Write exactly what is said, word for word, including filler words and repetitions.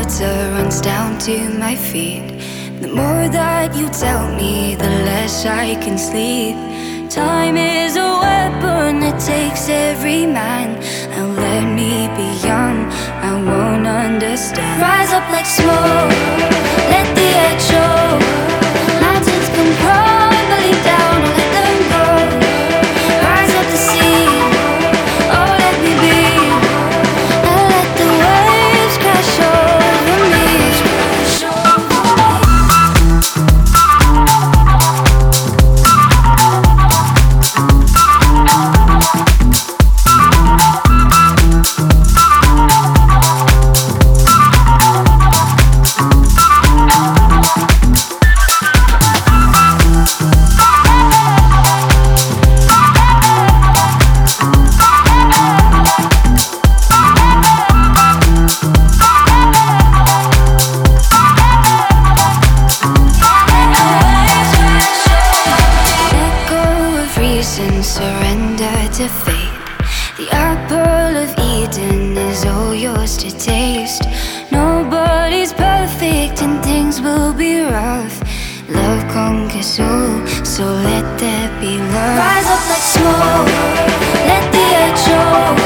water runs down to my feet. The more that you tell me, the less I can sleep. Time is a weapon that takes every man, and let me be young, I won't understand. Rise up like smoke, let the edge show. Mountains come crumbling down, I'll let them go. Rise up to sea, oh let me be, and let the waves crash over me. Surrender to fate. The apple of Eden is all yours to taste. Nobody's perfect and things will be rough. Love conquers all, so let there be love. Rise up like smoke, let the edge show.